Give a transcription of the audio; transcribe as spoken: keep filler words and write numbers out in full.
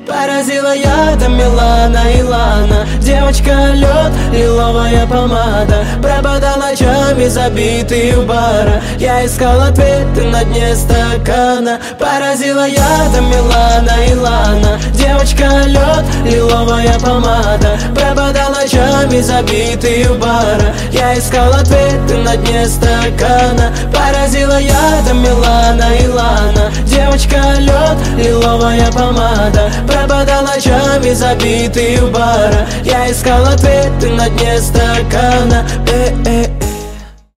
Поразила ядом Милана и Лана. Девочка лед, лиловая помада. Пропадал ночами забитый у бара. Я искал ответы на дне стакана. Поразила ядом Милана и Лана. Девочка лед, лиловая помада. Пропадал ночами забитый у бара. Я искал ответы на дне стакана. Поразила ядом Милана и Лана. Девочка лед, лиловая помада. Пропадал ночами забитый у бара. Я искал ответы на дне стакана. Э -э